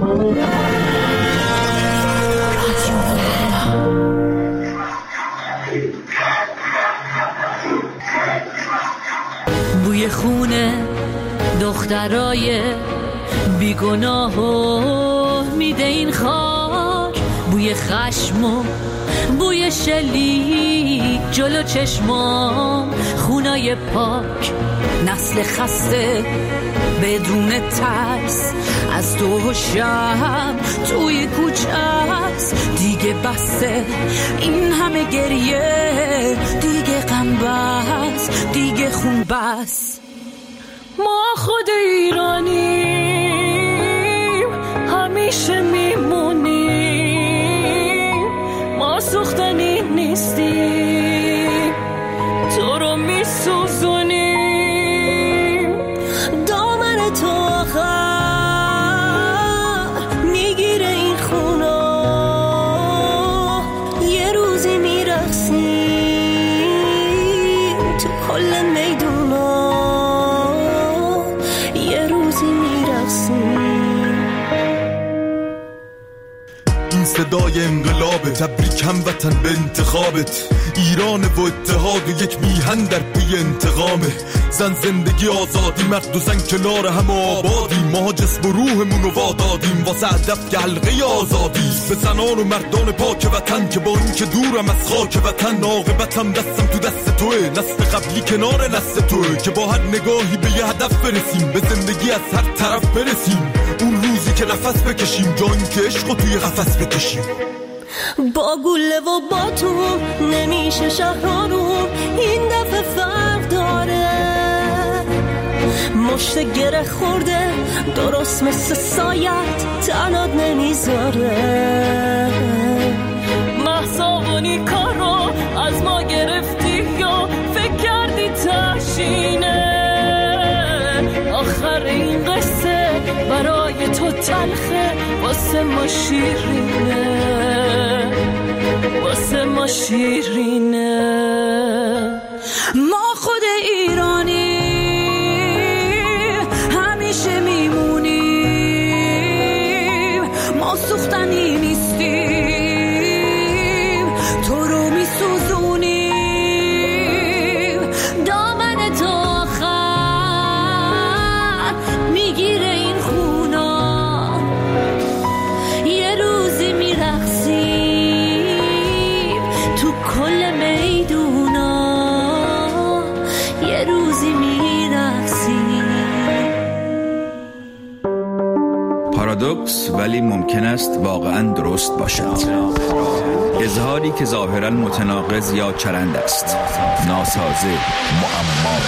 بوی خونه دخترای بیگناهو میده این خاک، بوی خشم و بوی شلیک جلو چشمام، خونای پاک، نسل خسته بدون ترس از تو و شب توی کوچه است. دیگه بسته این همه گریه، دیگه غم بس، دیگه خون بس. ما خود ایرانیم همیشه میمونیم، ما سوختنی نیستیم تو رو میسوزونیم. دامن تو آخر میگیره این خونا، یه روزی میرقصیم تو کل میدونا، یه روزی میرقصیم. این صدای انقلابه، تبریک هموطن به انتخابت. ایران و اتحاد و یک میهن در پی انتقامه. زن زندگی آزادی، مرد و زن کنار هم آبادیم. ما جسم و روحمون رو وادادیم واسه هدف که حلقه آزادی. به زنان و مردان پاک وطن که با این که دورم از خاک وطن، عاقبتم دستم تو دست توه، نسل قبلی کنار نسل توه. که با هر نگاهی به یه هدف برسیم، به زندگی از هر طرف برسیم. اون روزی که نفس بکشیم، جا این که عشقو توی قفس بکشیم. با گله و باتون نمیشه شهرانون، این دفعه فرق داره. مشت گره خورده درست مثل سایت تنات نمیذاره. محصابونی کارو از ما گرفتی یا فکر کردی تشینه؟ آخر این قصه برای تو تلخه، واسه ما شیرینه، واسه ما شیرینه. ما خود ایرانی همیشه میمونیم، ما سوختنی نیستیم تو رو میسوزونیم. دامن تو آخر میگیره این خونا، یه روزی میرقصیم تو کل میدونا، یه روزی میرقصیم. پارادوکس ولی ممکن است واقعا درست باشد. اظهاری که ظاهرا متناقض یا چرند است، ناسازه، معما.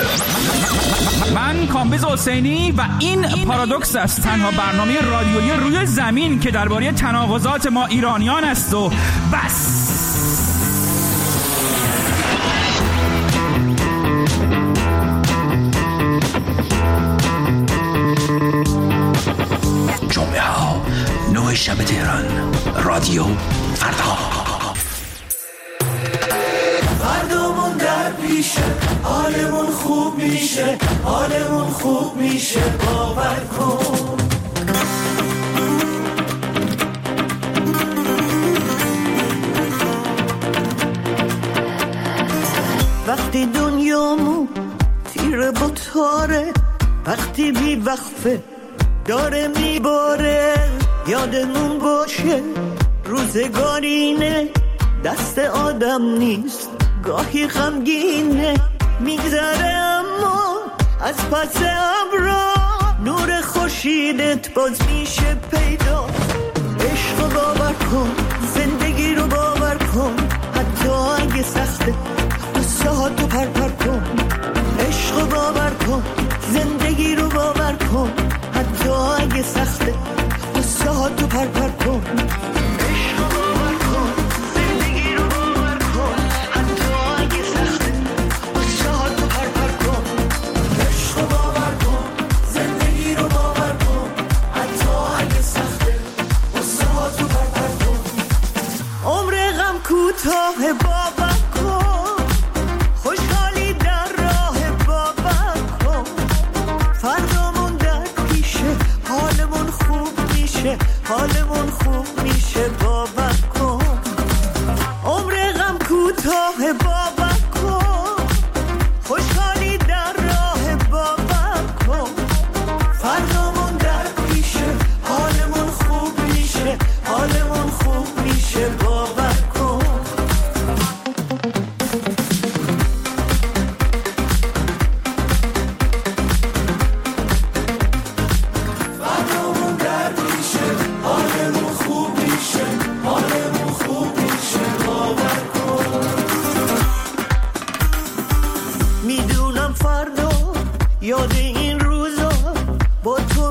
من کامبیز حسینی و این پارادوکس است، تنها برنامه رادیویی روی زمین که درباره تناقضات ما ایرانیان است و بس. جمعه ها 9 شب تهران، رادیو فردا. فردامون در پیشه، حالمون خوب میشه، حالمون خوب میشه، باور کن. وقتی دنیامون تیره با تاره، وقتی بی وقفه داره میباره، یادمون باشه روزگارینه، دست آدم نیست، گاهی غمگینه، میگذره اما از پس ابرا نور خورشیدت باز میشه پیدا. عشق رو باور کن، زندگی رو باور کن، حتی اگه سخته قصه ها تو پر کن. عشق رو باور کن، زندگی رو باور کن، حتی اگه سخته قصه ها تو پر کن. کوتاه باور کن، خوشحالی در راه باور کن، فردامون در پیشه، حالمون خوب میشه، میشه حالمون خوب میشه باور کن عمر غم کوتاه باور کن خوشحالی در راه باور کن فردامون در پیشه حالمون خوب میشه حالمون خوب میشه باور کن یاد این روزا با تو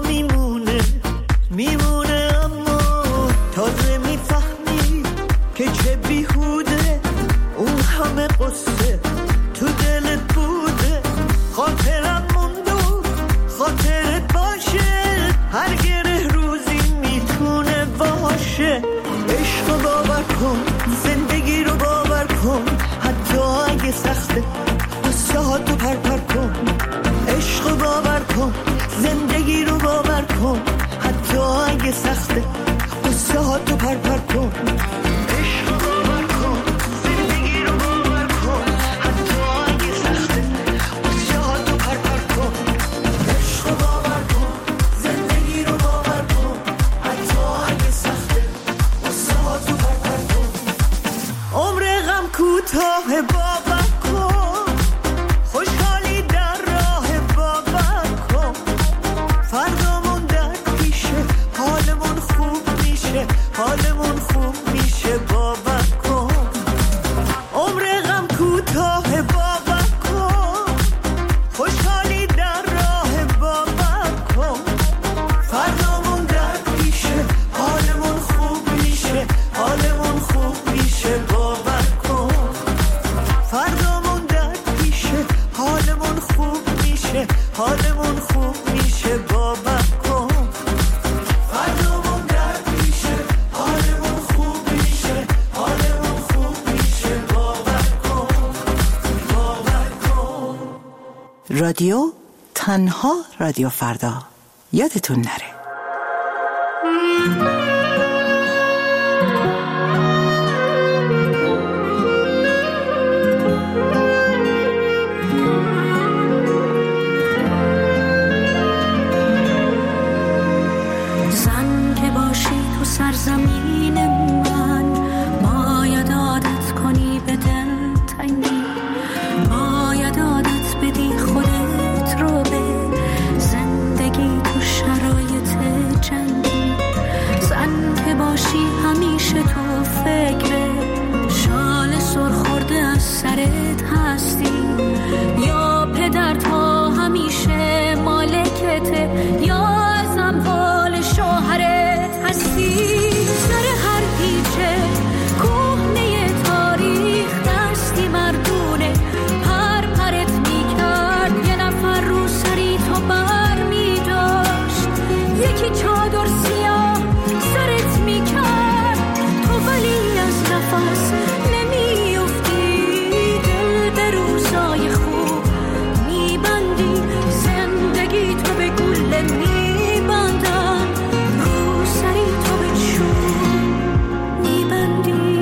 میمونه اما تازه میفهمی که چه بیهوده اون همه قصه تو دلت بوده خاطرم موندو خاطرت باشه هر گره روزی میتونه باشه عشق باور کن زندگی رو باور کن حتی اگه سخته قصه ها تو پر کن عشق باور کن زندگی رو باور کن حتی اگه سخته قصه ها تو پر کن عشق باور کن زندگی رو باور کن حتی اگه سخته قصه ها تو پر کن عشق باور کن زندگی رو باور کن حتی اگه سخته قصه ها تو پر کن عمر غم کوتاه باور کن خوشحالی در راه باور کن فردامون در پیشه حالمون خوب میشه حالمون خوب میشه باور کن عمر غم کوتاه باور کن خوشحالی در راه باور کن فردامون در پیشه حالمون خوب میشه حالمون خوب میشه باور کن فردامون در پیشه حالمون خوب میشه حالمون خوب میشه باور کن فردامون در پیشه حالمون خوب میشه حالمون خوب میشه باور کن رادیو تنها رادیو فردا یادتون نره سرزمین من باید عادت کنی به دل تنگی باید عادت بدی خودت رو به زندگی تو شرایط جنگی زن که باشی همیشه تو فکر شال سرخورده از سرت هستی یا پدر تا همیشه مالکته یا از اموال شوهرت هستی سر هر پیچه کهنه تاریخ دستی مردونه پرت میکرد یه نفر رو سری تو بر میداشت یکی چادر سیاه سرت میکرد تو ولی از نفس نمیافتی دل به روزای خوب میبندی زندگی تو به گله میبندن رو سری تو به چون میبندی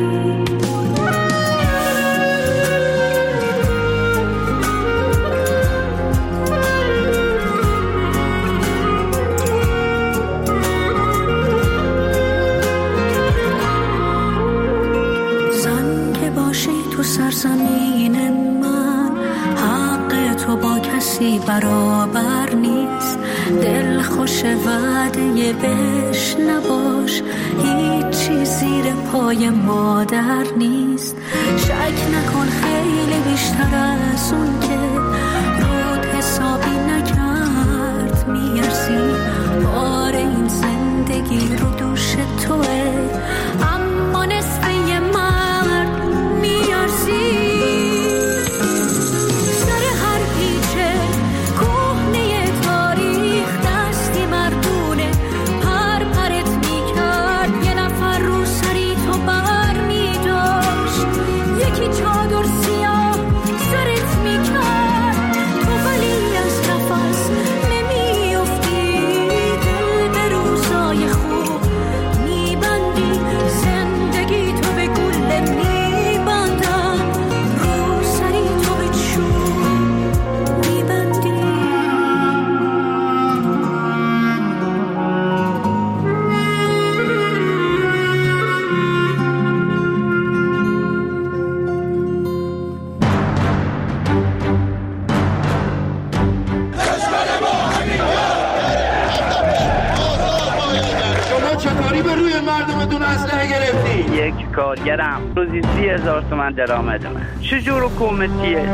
زن که باشی تو سرزمین من حق تو با کسی برابر نیست دل خوش وعده بهش نباش هیچی زیر پای مادر نیست شک نکن خیلی بیشتر از اون که رود حسابی نکرد میارزی بار این زندگی رو دوش توه اما نصف یه مرد میارزی سر هر پیچه کهنه تاریخ دستی مردونه پرت میکرد یه نفر رو سری تو بر میداشت یکی چادر سیاه سرت میکرد مردمتون اسلحه گرفتی؟ یک کارگرم روزی 30,000 تومان درآمد من. چجور حکومتیه؟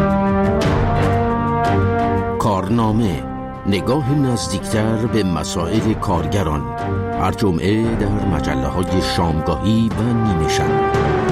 کارنامه، نگاه نزدیکتر به مسائل کارگران، هر جمعه در مجله‌های شامگاهی و نیمه شب.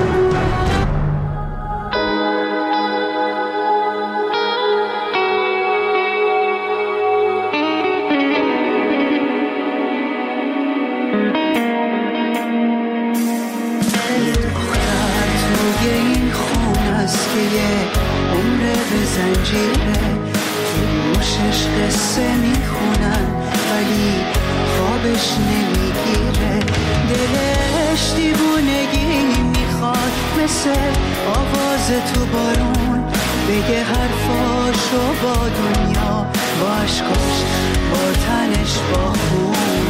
قصه میخونن ولی خوابش نمیگیره، دلش دیوونگی میخواد مثل آواز تو بارون بگه حرفاشو با دنیا، با عشقاش، با تنش، با خون.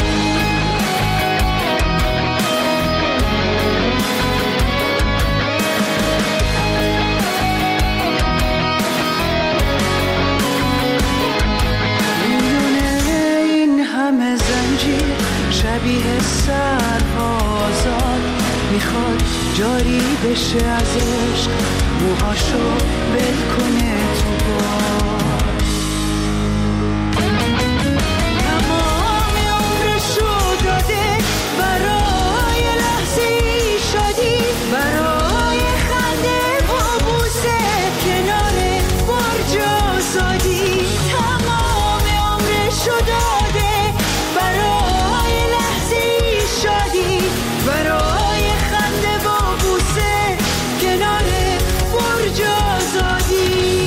شبیه سربازان میخواد جاری بشه از عشق، موهاشو بل کنه تو باد. تمام عمرشو داده برای لحظه شادی، برای خنده و بوسه کنار برج آزادی. تمام عمرشو داده برای برای خنده و بوسه کنار برج آزادی.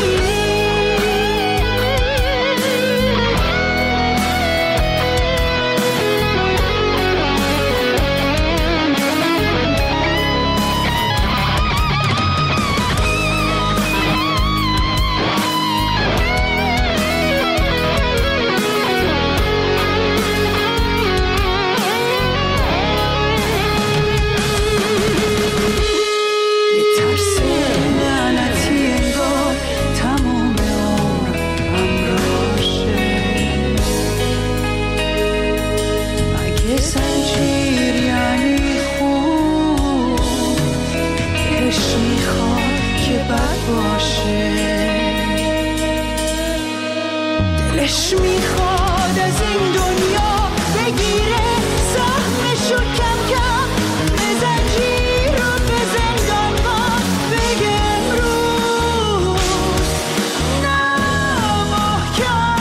دلش میخواد از این دنیا بگیره سهمشو کم کم، به زنجیر و به زندان ها بگه امروز نه محکم.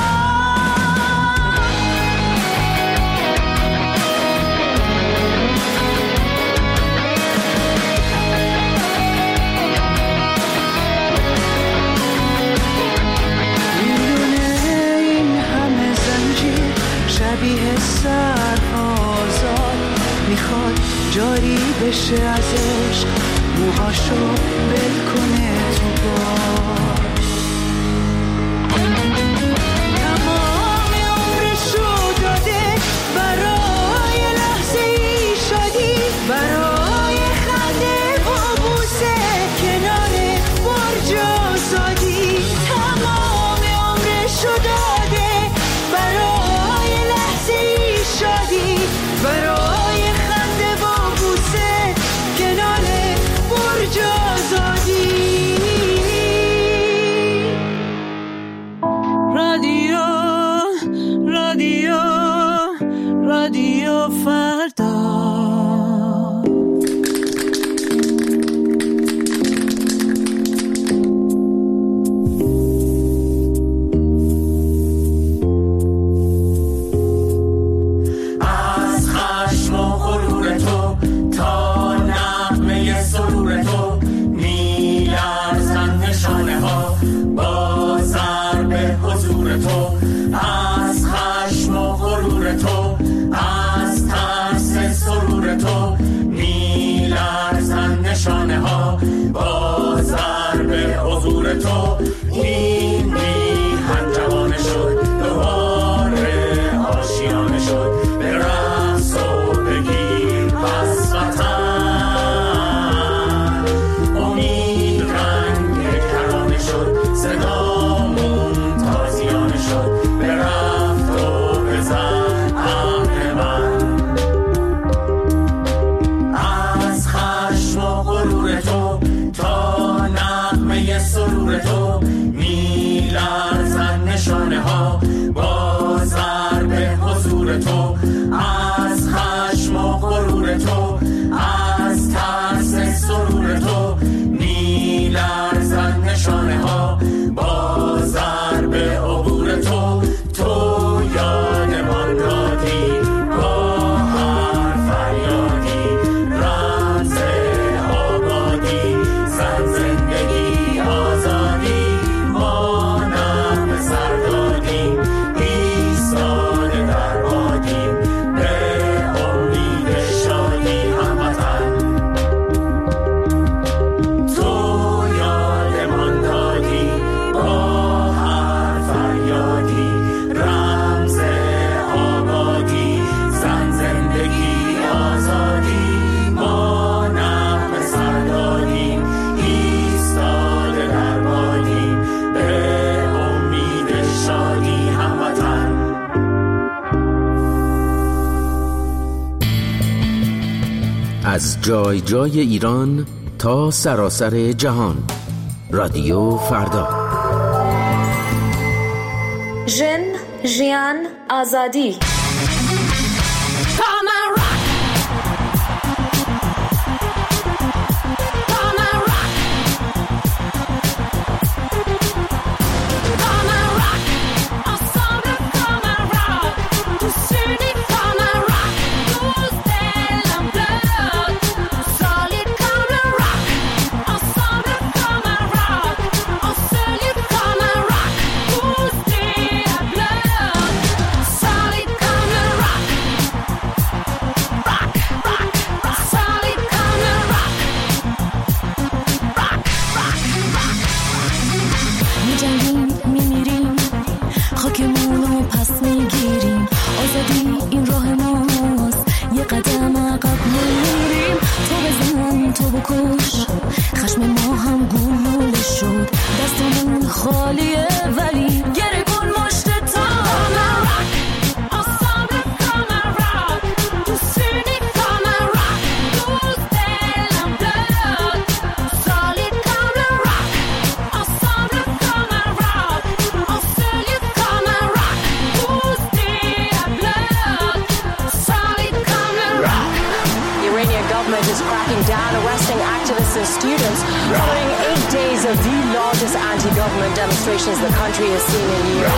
شبیه سربازان میخواد جاری بشه از عشق، موهاشو بل کنه تو باد. تمام عمرشو داده برای لحظه شادی، برای خنده و بوسه کنار برج آزادی. تمام عمرشو داده برای شادی، برای خنده و بوسه کنار برج آزادی. رادیو رادیو رادیو فردا. از خشم و غرور تو، از از خشم و غرور تو، از ترس سرور تو، میلرزن نشانه ها با ضرب عبور تو. تو یادمان دادی با هر فریادی، رمز آبادی، زن زندگی آزادی، ما نغمه سر دادیم، ایستاده در بادیم، به امید شادی هموطن. تو یادمان دادی با هر فریادی، رمز آبادی، زن زندگی آزادی، ما نغمه سر دادیم، ایستاده در بادیم، به امید شادی هموطن. از جای جای ایران تا سراسر جهان، رادیو فردا. ژن، ژیان، آزادی. Of the largest anti-government demonstrations the country has seen in years.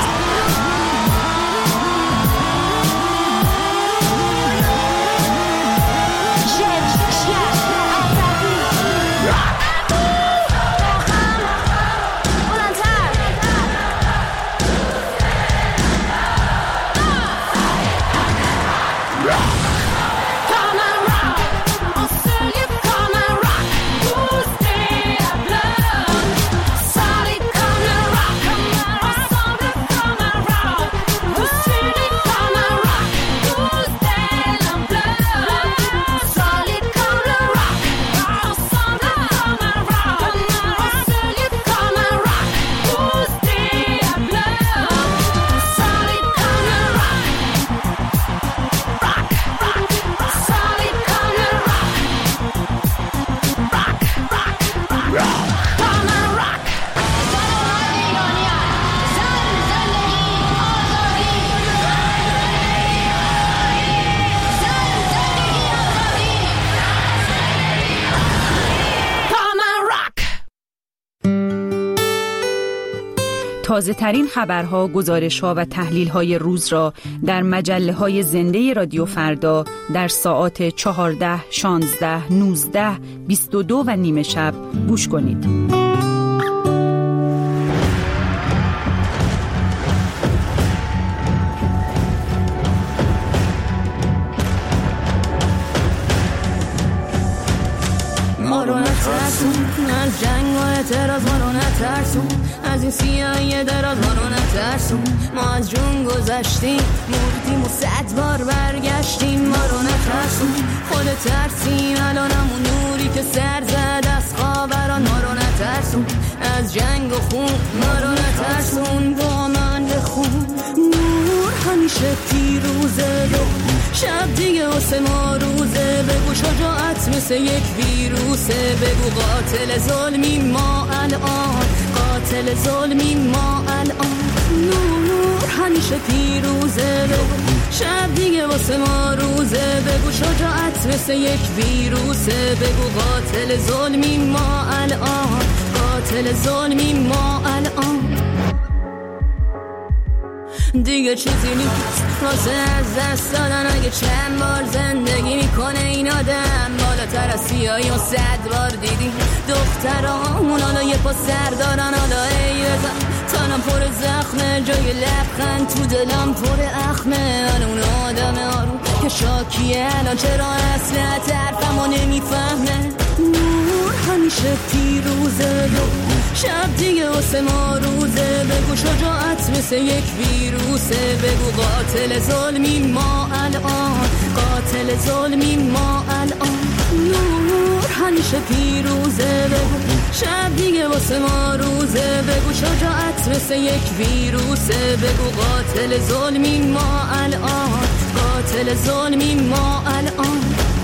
تازه ترین خبرها، گزارش‌ها و تحلیل‌های روز را در مجله‌های زنده رادیو فردا در ساعات 14، 16، 19، 22 و نیمه شب گوش کنید. ما رو نترسون از جنگ و اعتراض، ما رو نترسون از این سیاهی دراز، ما رو نترسون. ما از جون گذشتیم، مردیم و 100 بار برگشتیم. ما رو نترسون، خود ترسیم الان همون نوری که سر زد از خاوران. ما رو نترسون از جنگ و خون، ما رو نترسون با من بخون. نور همیشه پیروزه، شب دیگه واسه ما روزه. بگو شجاعت مثل یک ویروسه، بگو قاتل ظلمی ما الان، قاتل ظلمی ما الان. نور همیشه پیروزه، بگو شب دیگه واسه ما روزه، بگو شجاعت مثل یک ویروسه، بگو قاتل ظلمی ما الان، قاتل ظلمی ما الان. دیگه چیزی نیست واسه از دست دادن، اگه چند بار زندگی میکنه این آدم، بالاتر از سیاهی و 100 بار دیدی دخترامون حالا یه پا سر دارن، حالا ای بزن تنم پر زخمه، جای لبخند تو دلم پر اخمه، اون آدم آروم که شاکیه الان چرا اصلا طرفمو نمیفهمه. نور همیشه پیروزه، شب دیگه واسه ما روزه، بگو شجاعت مثل یک ویروسه، بگو قاتل ظلمی ما الان، قاتل ظلمی ما الان. نور همیشه پیروزه، بگو شب دیگه واسه ما روزه، بگو شجاعت مثل یک ویروسه، بگو قاتل ظلمی ما الان، قاتل ظلمی ما الان.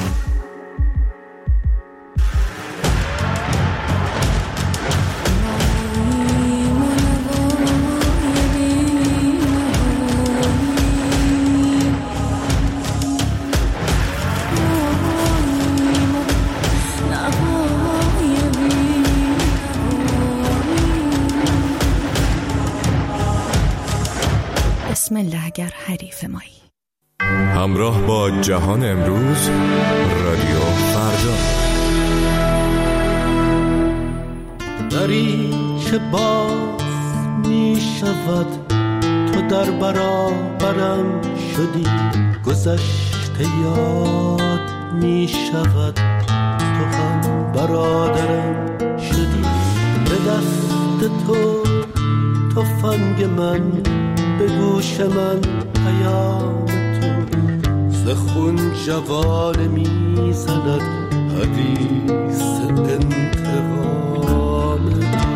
بسم الله اگر حریف مایی. همراه با جهان امروز، رادیو فردا. دری که باز می شود، تو در برابرم شدی، گذشته یاد می شود، تو هم برادرم شدی، به دست تو تفنگ من، به گوش من پیام تو، ز خون جوانه می زند حدیث انتقام تو.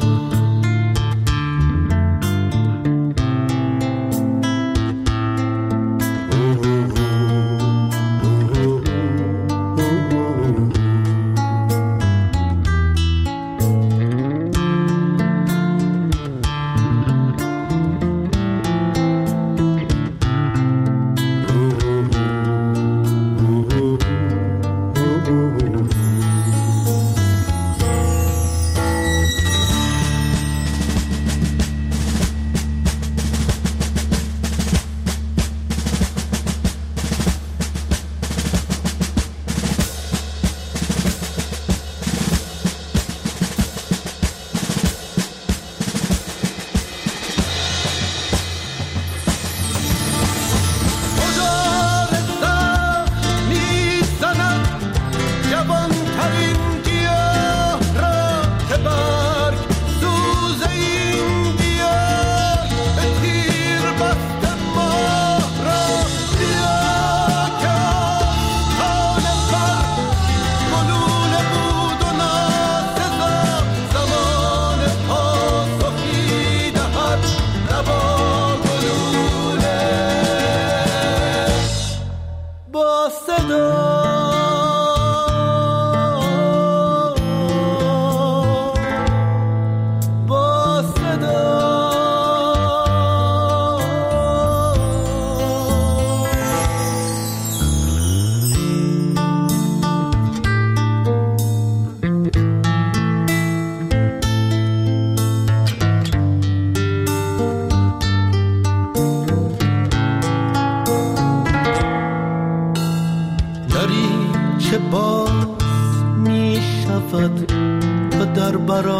تو در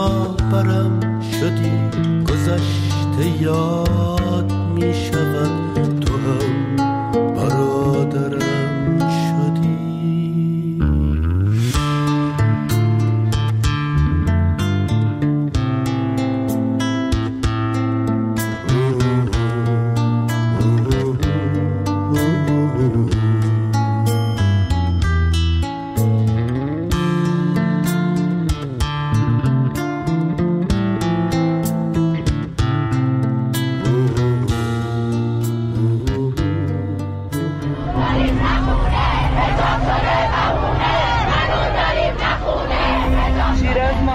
برابرم شدی، گذشته یاد می شود، تو هم برادرم شدی.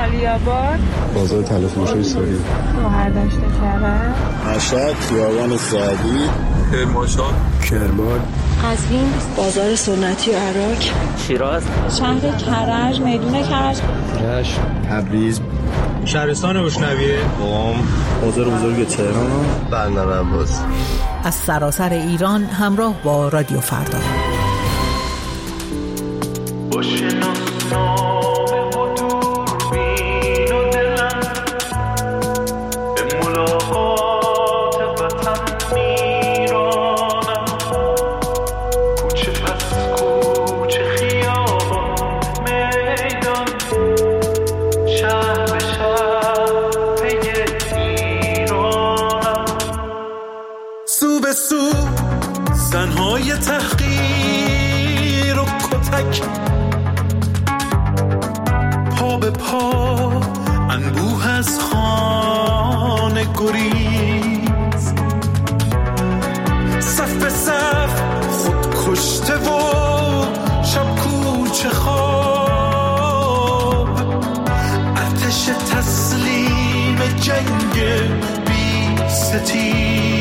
علی‌آباد، بازار طلای‌فروشی سوری، شهردشت کرج، مشهد، خیابان سعدی، کرمانشاه، کرمان، قزوین، بازار سنتی و عراق، شیراز، شهر کرج، میدون کرج، رشت، تبریز، شهرستان بوشنویه، قم، بازار بزرگ تهران، بندر عباس. از سراسر ایران همراه با رادیو فردا. زنهای تحقیر و کتک، پا به پا انبوه از خانه گریز، صف به صف خود کشته و شب کوچه خواب، ارتش تسلیم جنگ بی ستیز،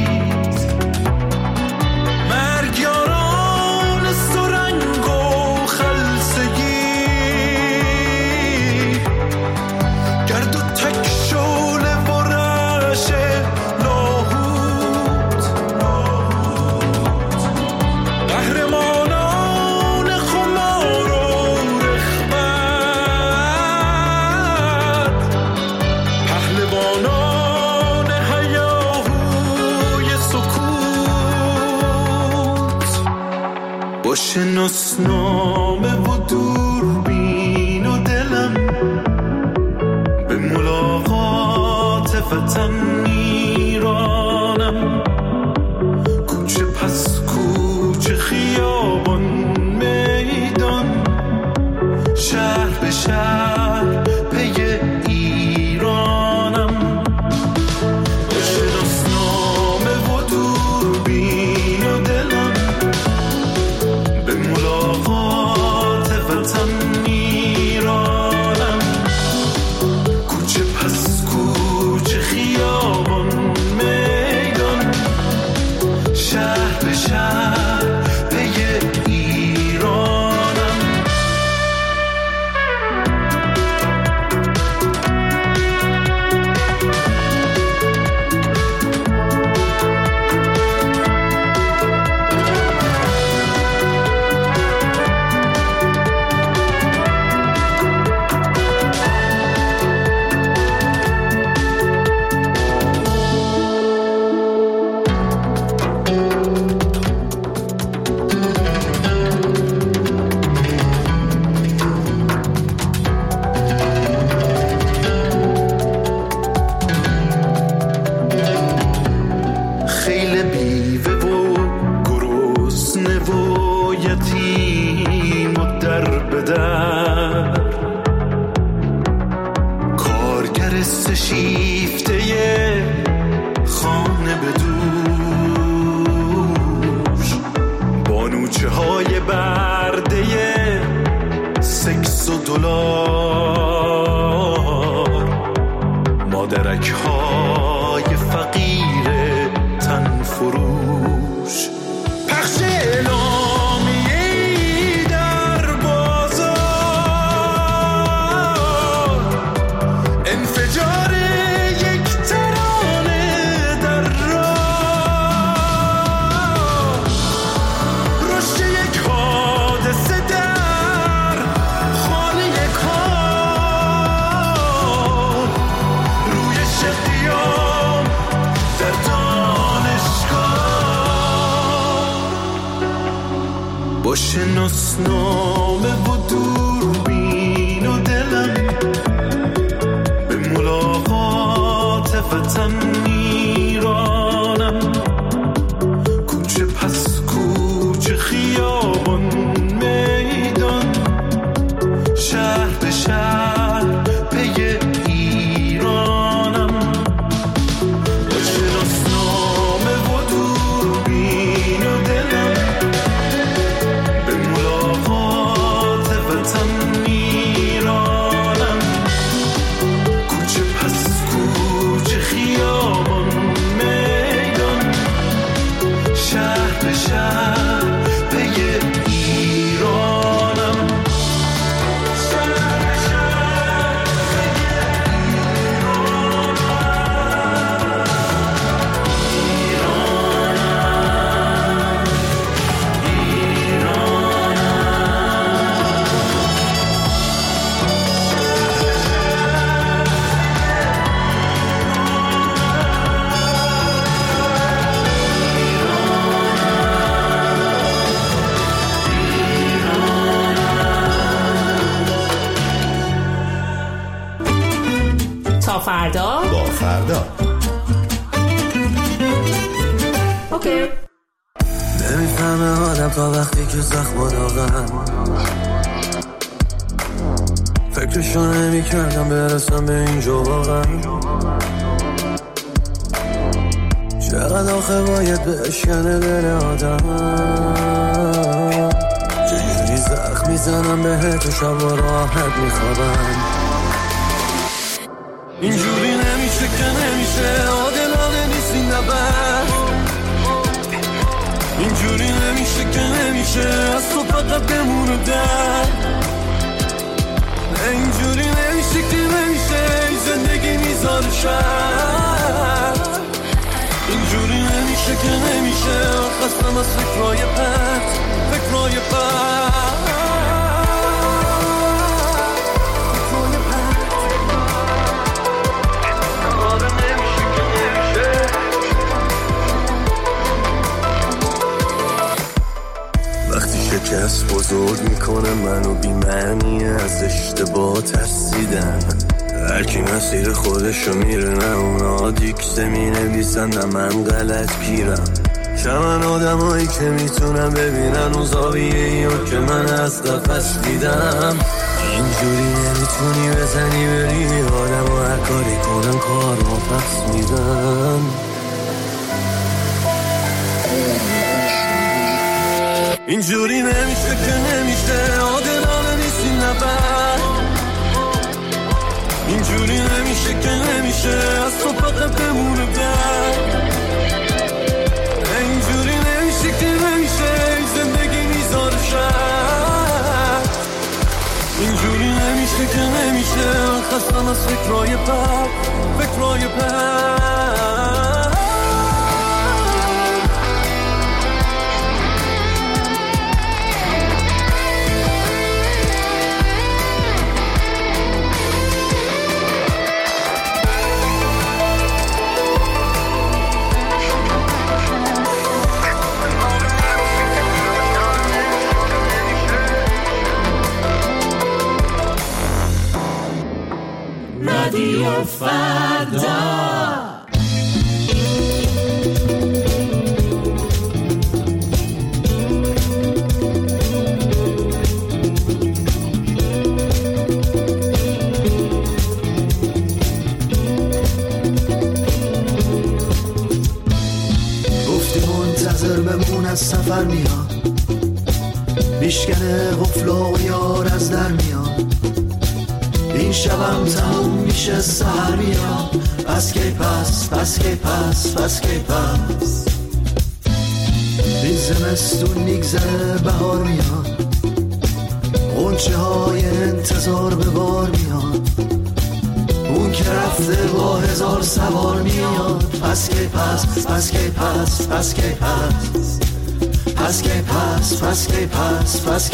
شناسنامه و دوربین و دلم به ملاقات وطن میرانم، کوچه پس کوچه، خیابان میدان، شهر به شهر پی ایرانم، شناسنامه و دوربین و دلم به ملاقات وطن میرانم، کوچه پس کوچه، خیابان میدان، شهر به شهر پی ایرانم. خیل بیوه و گرسنه و یتیم و در به در، کارگر سشیفته خانه به دوش، بانوچه های برده سکس و دلار، مادرک های فقیر تن فروش، پخش اعلامیه‌ای در بازار، انفجار یک ترانه در راه، رشد یک حادثه در خانه کار، رویش قیام در با شناسنامه و دوربین و دلم به ملاقات وطن میرانم، کوچه پس کوچه، خیابان میدان، شهر به شهر پی ایرانم، با شناسنامه و دوربین و دلم به ملاقات وطن میرانم، فردا اوکی. نمیفهمه آدم تا وقتی که زخم داغم، فکرشو نمی کردم برسم به اینجا واقعا. چقدر آخه باید بشکنه دل آدم، چجوری زخم میزنم بهت و شب و راحت میخوابم. اینجوری نمیشه که نمیشه، عادلانه نیست این نبرد. اینجوری نمیشه که نمیشه، از تو فقط بمونه درد. اینجوری نمیشه که نمیشه، زندگی میذاره شرط. اینجوری نمیشه که نمیشه، خستم از فکرهای پرت. وقتی شکست بزرگ میکنه منو بی‌معنی، از اشتباه ترسیدن. هرکی مسیر خودشو میره، نه اونا دیکته مینویسن نه من غلط گیرم. شمن آدمایی که میتونن ببینن اون زاویه‌ایو که من از قفس دیدم. اینجوری نمیتونی بزنی بری آدم و هر کاری کنن کار رو پس میدن. اینجوری نمیشه که نمیشه، عادلانه نیست این نبرد. اینجوری نمیشه که نمیشه، از تو فقط بمونه درد. اینجوری نمیشه که نمیشه، زندگی میذاره شرط. اینجوری نمیشه که نمیشه، خستم از فکرهای بد. رادیو فردا. گفتی منتظر بمون از سفر میاد، میشکنه غفلا و یار از در میاد. این شبم تموم میشه سحر میاد، پس کی پس این زمستون میگذره بهار میاد، غنچه های انتظار به بار میاد. اون که رفته با 1000 سوار میاد، پس کی پس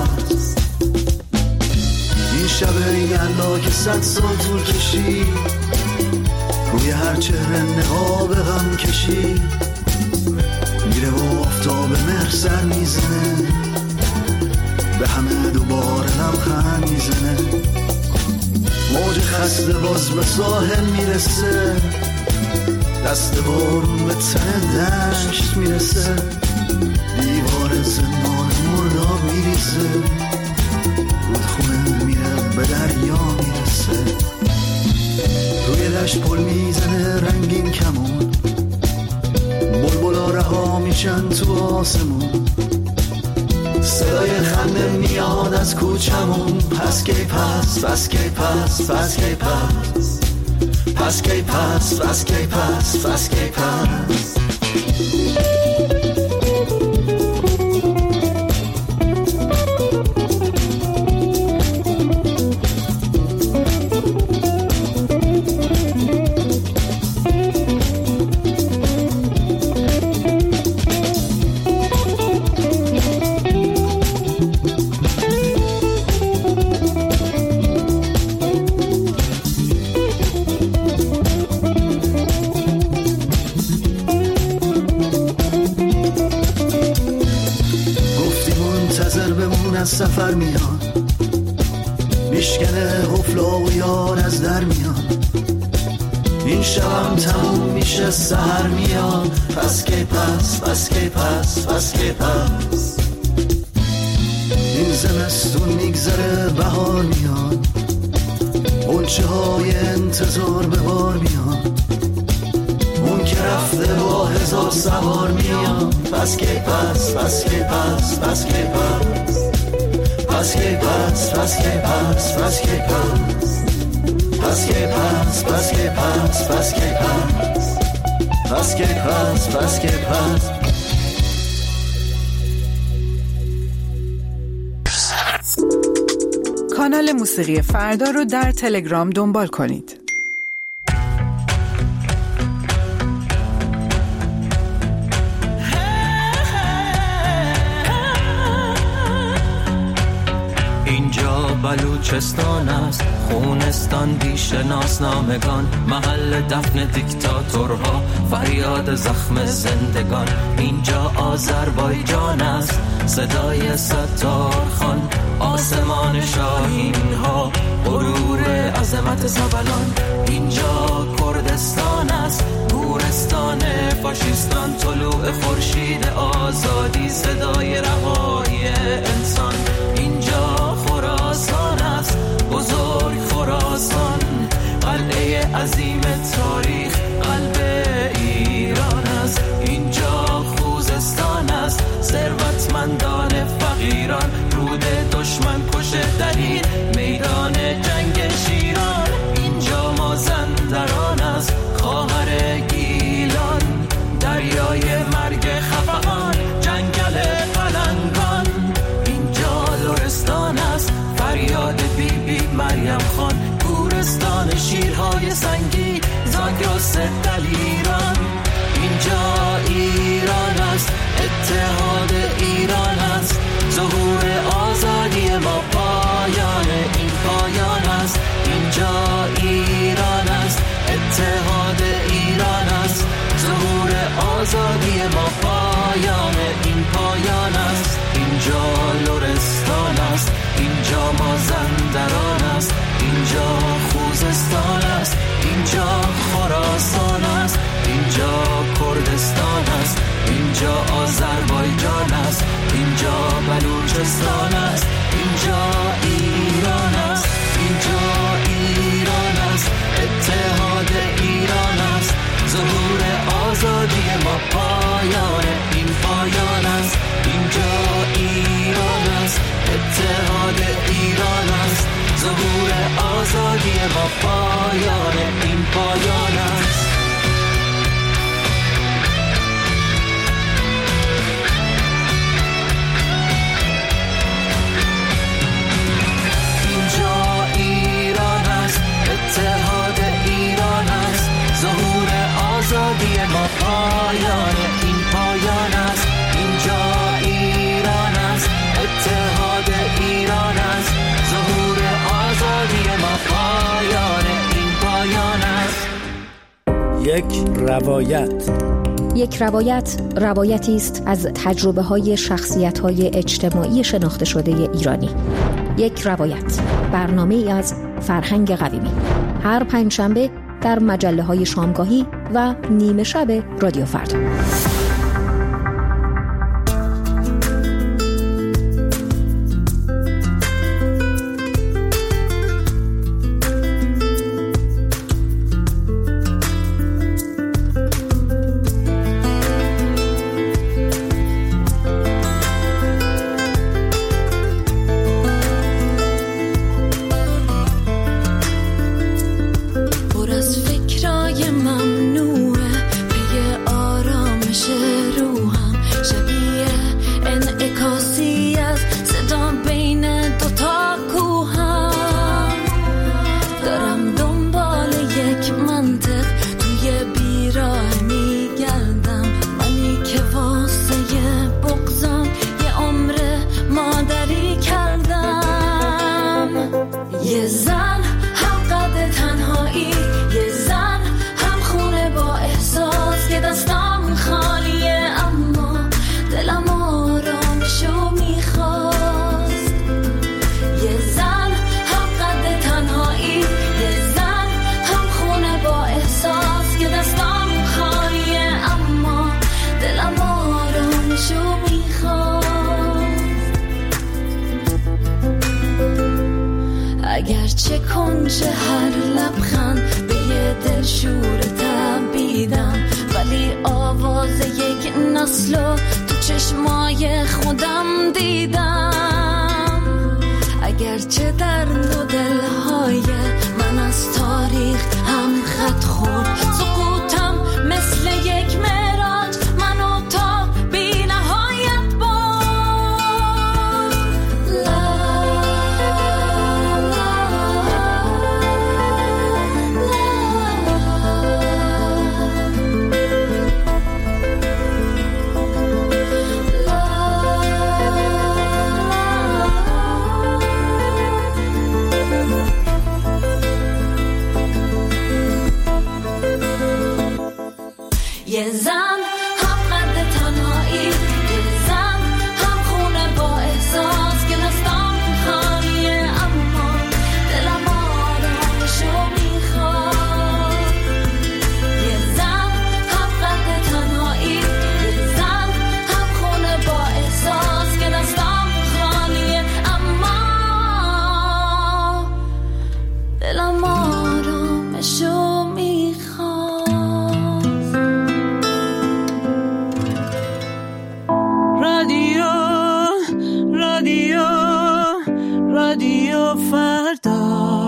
این شب ریگلا که 100 سال طول کشید، روی هر چهره نقاب غم کشید. میره و آفتاب مهر سر میزنه، به همه دوباره لبخند میزنه. موج خسته باز به ساحل میرسه، دست بارون به تن دشت میرسه. دیوار زندان مرداب میریزه، رودخونه میره به دریا میرسه. روی دشت پل میزنه رنگین کمون، بلبلا رها میشن تو آسمون. صدای خنده میاد از کوچمون، پس کی پس. سفر میاد، میشکنه غفلا و یار از در میاد. این شبم تموم میشه سحر میاد، پس کی پس پس کی پس پس کی پس. این زمستون میگذره بهار میاد، غنچه های انتظار به بار میاد، اون که رفته با 1000 سوار میاد، پس کی پس پس کی پس پس کی پس پس کی پس پس کی پس پس کی پس پس کی پس پس کی پس پس کی پس پس کی پس پس کی پس. کانال موسیقی فردا رو در تلگرام دنبال کنید. اینجا بلوچستان است، خونستان بی‌شناسنامگان، محل دفن دیکتاتورها، فریاد زخم زندگان. اینجا آذربایجان است، صدای ستارخان، آسمان شاهین ها، غرور عظمت زبلان. اینجا کردستان است، گورستان فاشیستان، طلوع خورشید آزادی، صدای رهایی انسان. اینجا خراسان است، بزرگ خراسان، قلعه عظیم تاریخ، قلب ایران است. اینجا خوزستان است، ثروتمندان فقیران، رود دشمن کشه دلید، میدان جنگ شیران. اینجا مازندران است، خواهر گیلان، دریای مرگ خفقان، جنگل پلنگان. اینجا لرستان است، فریاد بی بی مریم خان، گورستان شیرهای سنگی، زاگرس دلیران. اینجا ایران است، اتحاد ایران است، ظهور آزادی ما، پایان این پایان است. اینجا ایران است، اتحاد ایران است، ظهور آزادی ما، پایان این پایان است. اینجا لرستان است، اینجا مازندران است، اینجا خوزستان است، اینجا خراسان است، اینجا کردستان است، اینجا آذربایجان است، اینجا بلوچستان است، اینجا ایران است، اینجا ایران است، اتحاد ایران است، ظهور آزادی ما، پایان این پایان است. اینجا ایران است، اتحاد ایران است، ظهور آزادی ما، پایان این پایان است. اینجا ایران است، اتحاد ایران است، ظهور آزادی ما، پایان این پایان است. اینجا ایران است، اتحاد ایران است، ظهور آزادی ما، پایان این پایان است. یک روایت روایتی است از تجربه‌های شخصیت‌های اجتماعی شناخته شده ایرانی. یک روایت، برنامه‌ای از فرهنگ قویمی، هر پنجشنبه در مجله‌های شامگاهی و نیمه شب رادیو فردا. احساس چه کنج هر لبخند به یه دل شور تبیدم، ولی آواز یک نسلو تو چشمای خودم دیدم. اگرچه در دو دلهای من از تاریخ هم خط خورد، سکوتم مثل یک معراج منو تا بی نهایت برد. یه زن هم قد تنهایی، یه زن هم خونه با احساس که دستام خالیه اما دلم آرامشو میخواد. یه زن هم قد تنهایی، یه زن هم خونه با احساس که دستام خالیه اما دلم آرامشو میخواد. رادیو فردا.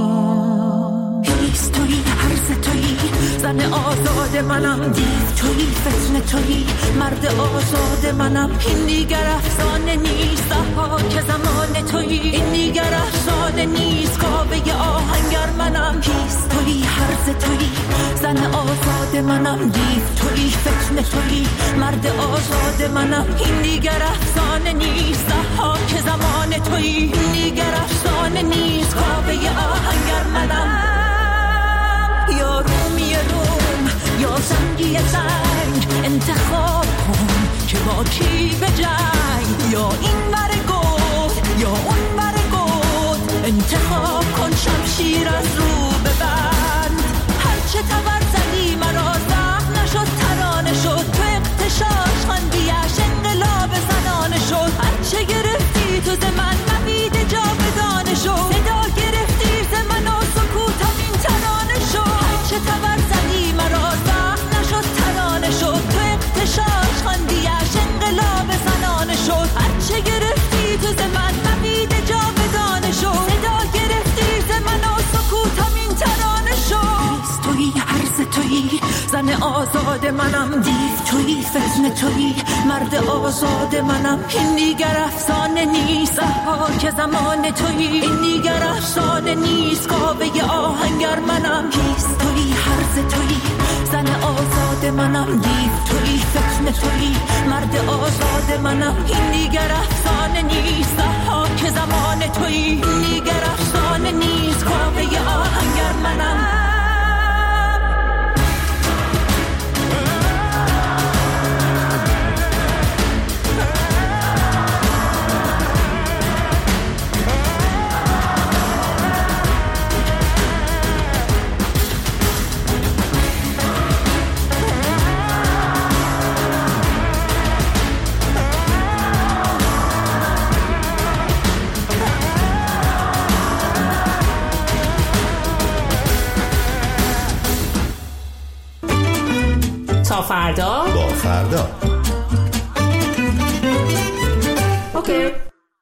هیست تویی، هرز تویی، زن آزاد منم، دیو تویی، فتنه تویی، مرد آزاد منم. این دیگر افسانه نیست، که زمان تویی. این دیگر افسانه نیست، کاوه آهنگر منم. هیست تویی، هرز تویی، زن آزاد منم، دیو تویی، فتنه تویی، مرد آزاد منم. این دیگر افسانه نیست، که زمان تویی. این دیگر افسانه نیست، کاوه آهنگر منم. یا رومی روم یا زنگی زنگ، انتخاب کن که با کی به جنگ. یا این ور گفت یا اون ور گفت، انتخاب کن شمشیر از رو ببند. هرچه تبر زدی مرا زخم نشد، ترانه شد تو اغتشاش خاندیش انقلاب زنانه شد. هرچه گرفتی تو ز من نوید جاودانه شد، صدا گرفتی ز من و سکوتم این ترانه شد. هرچه تبر زدی مرا زخم نشد، ترانه شد تو اغتشاش خاندیش انقلاب زنانه شد. هرچه گرفتی تو ز من نوید جاودانه شد، صدا گرفتی ز من و سکوتم این ترانه شد. تویی، هرز تویی، زن آزاد منم، دیو تویی، فتنه تویی، مرد آزاد منم. این دیگر افسانه نیست، که زمان تویی. این دیگر افسانه نیست، کاوه آهنگر منم. هیست تویی، هرز تویی، زن آزاد منم، دیو تویی، فتنه تویی، مرد آزاد منم. این دیگر افسانه نیست، که زمان تویی. این دیگر افسانه نیست، کاوه آهنگر منم. تا فردا با فردا. اوکی.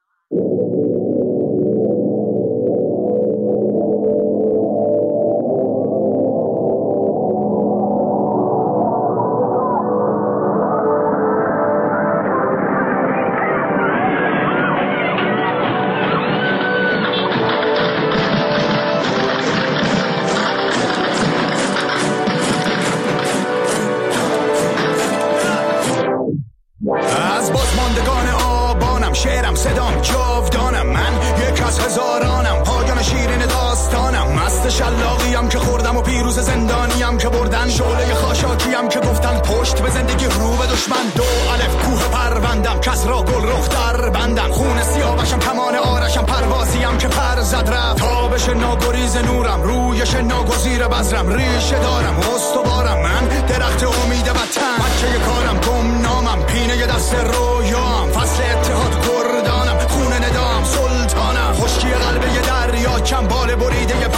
شلاقیم که خوردم و پیروز زندانیم که بردن، شعله خاشاکیم که گفتن پشت به زندگی رو به دشمن. 2 الف کوه پروندم، کس را گل رخ در بندم. خون سیاوشم کمان آرشم، پروازیم که پر زد رفت. تابش ناگریز نورم، رویش ناگزیر بذرم. ریشه دارم استوارم، من درخت امید وطن. بچه کارم گمنامم، پینه دست رویام. فصل اتحاد کردانم، خون ندام سلطانم. خشکی قلب یه دریا، کم بال بریده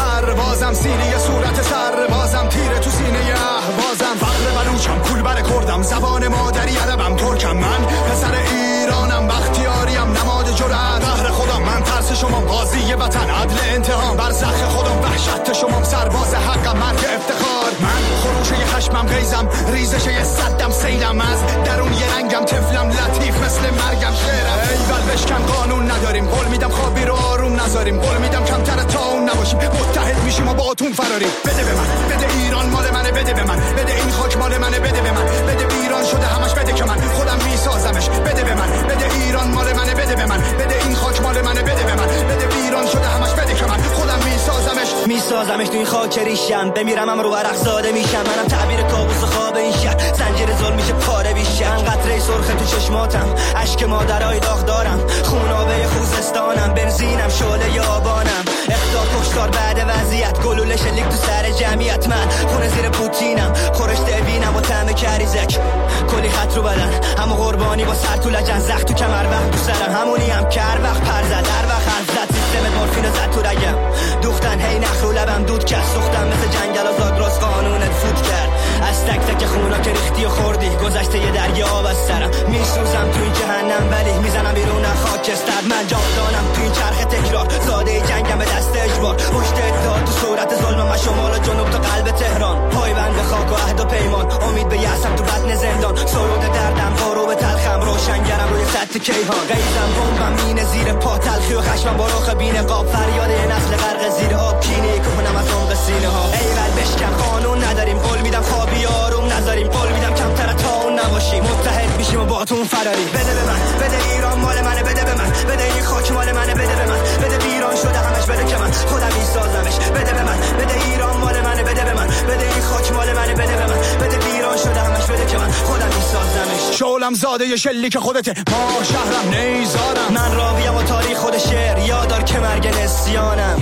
دلم ریزش یه صدم سیلم از درون یه رنگم طفلم لطیف مثل مرگم شعرم ایول بشکن قانون نداریم قول میدم خوابی رو آروم نذاریم قول میدم کمتر تا اون نباشیم متحد میشیم و با اتون فراریم بده به من بده ایران مال منه بده به من بده این خاک مال منه بده به من بده ایران شده همش بده که من خودم میسازمش بده به من بده ایران مال منه بده به من بده این خاک مال منه بده به من بده ایران شده همش بده که من خودم میسازمش تو این خاک ریشم بمیرم هم رو ورق زاده میشم منم تعبیر کابوس خواب این شهر زنجیر ظلم میشه پاره بیشم قطره سرخ تو چشماتم اشک مادرای داغ دارم خونابه خوزستانم بنزینم شعله یابانم اقدار کشتار بعد وضعیت گلوله شلیک تو سر جمعیت من خونه زیر پوتینم خورشته بینم با طعم کریزک کلی خط رو بدن همو قربانی با سر تو لجن زخم تو کمر وقت تو سرم همونی هم کر وقت پر زد در وقت حرف زد سیستم مورفین زد تو رگم دوختن هی نخ رو لبم دود کرد سوختم مثل جنگل آزاد راست قانونت فوت کرد از تک تک خونا که ریختی و خوردی گذشته یه دریا آب از سرم میسوزم تو این جهنم ولی میزنم بیرون خاکستر من جاودانم تو این چرخ تکرار زاده جنگم به دست اجبار پشت اتحاد تو صورت ظلم و شمال و جنوب تا قلب تهران پایبند خاک و عهد و پیمان امید به یأسم تو بطن زندان سرود دردم بارو به تلخم روشنگرم روی سطح کیهان غیظم بمبم مینه زیر پا تلخی و خشمم با رخ بی‌نقاب فریاد یه نسل غرق زیر آب کینه کنم از عمق سینه ها ایول بشکن قانون نداریم قول میدم خوابی آروم نذاریم قول میدم کمتر تا اون نباشیم متحد میشیم و با تون فراری بده به من بده ایران مال منه بده به من بده این خاک مال منه بده به من بده ایران شده همش بده که من خودم میسازمش بده به من بده ایران مال منه بده به من بده این خاک مال منه بده به من بده ایران شده همش بده که من خودم میسازمش شعلم زاده ی شلیک خودته ما شهرم نیزارم من راویم و تاریخ خود شعر یادار که مرگ نسیانم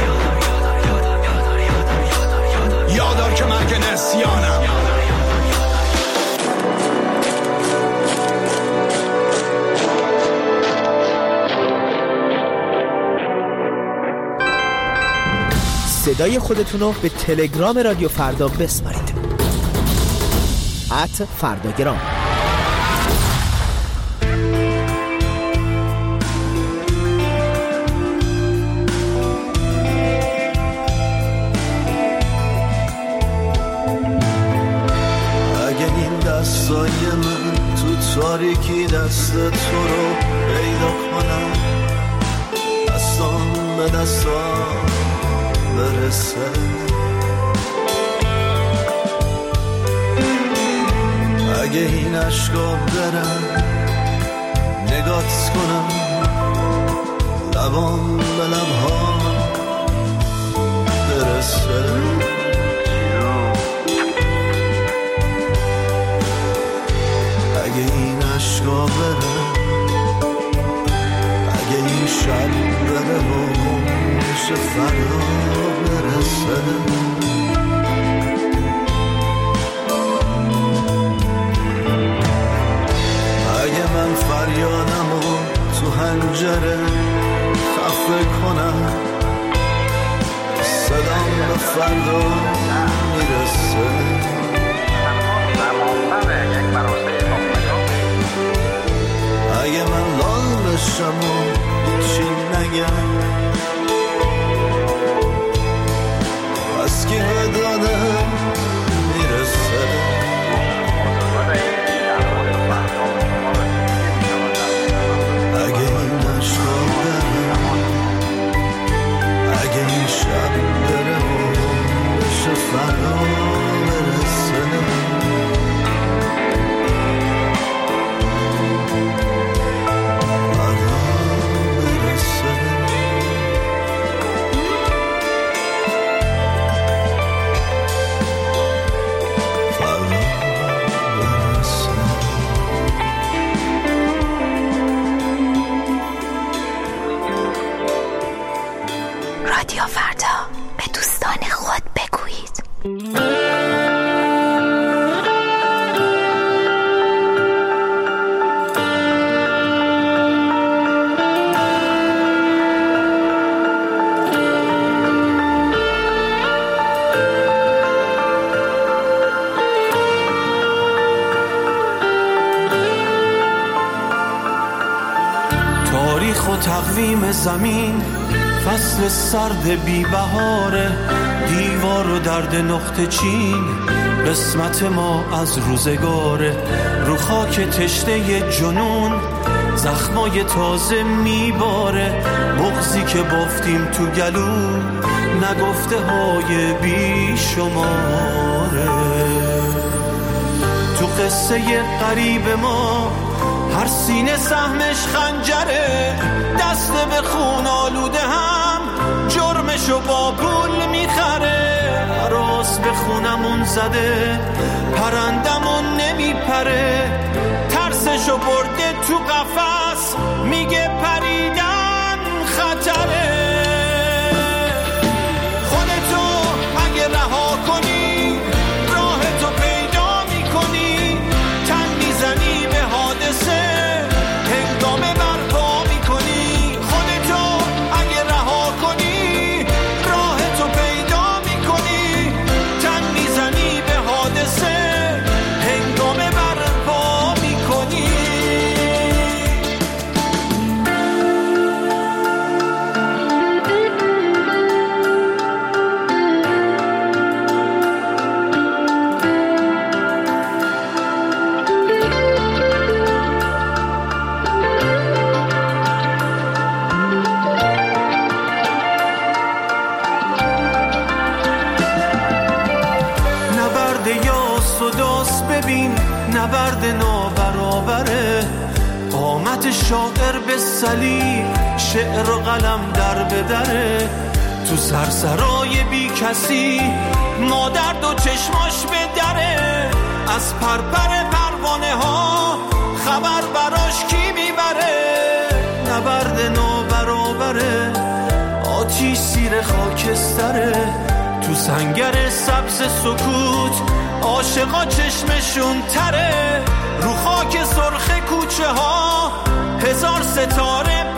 یادار که مرگ نسیانم صدای خودتونو به تلگرام رادیو فردا بسپارید @فرداگرام. اگه این دستای من تو تاریکی دست تو رو پیدا کنم دستان به دستان برسه اگه این عشقا برم نگات کنم لبام به لبها برسه اگه این عشقا برم اگه این شب بره و میشه فردا برسه اگه من فریادمو تو حنجره خفه کنم صدام به فردا میرسه اگه من لال بشم و هیچی نگم از که دادم میرسه اگه این عشقا برم اگه این شب بره و بشه فردا برسه رادیو فردا به دوستان خود بگویید. تاریخ و تقویم زمین فصل سرد بی بهاره دیوار و درد نقطه چین قسمت ما از روزگاره، رو خاک تشنه جنون زخمای تازه میباره، بغضی که بافتیم تو گلو نگفته های بی شماره. تو قصه قریب ما هر سینه سهمش خنجره، دست به خون آلوده هم جرمشو با پول میخره. راست به خونمون زده پرندمون نمیپره، ترسشو برده تو قفس میگه پریدن خطره. خودتو اگه رها کنی راهتو پیدا میکنی، تن میزنی به حادثه هنگامه برپا میکنی. خودتو اگه رها کنی راهتو پیدا میکنی، تن میزنی به حادثه هنگامه برپا میکنی. ببین نبرد نابرابره، قامت شاعر به صلیب شعر و قلم در بدره. تو سرسرای بی کسی مادر دو چشماش به دره، از پرپر پروانه ها خبر براش کی میبره. نبرد نابرابره، آتیش زیر خاکستره، تو سنگر سبز سکوت عاشقا چشمشون تره. رو خاک سرخ کوچه ها هزار ستاره